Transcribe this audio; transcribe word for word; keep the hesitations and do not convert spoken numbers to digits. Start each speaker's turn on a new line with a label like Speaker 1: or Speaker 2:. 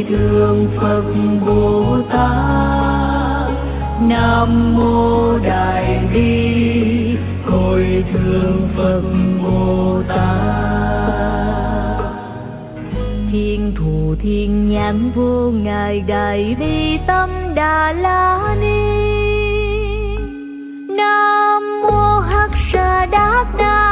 Speaker 1: thượng Phật Bồ Tát. Nam mô Đại Bi Hội thượng Phật Bồ Tát. Thiên thù thiên nhãn vô ngài Đại Bi Tâm Đà La Ni. Nam mô Hắc Sa Đát Đa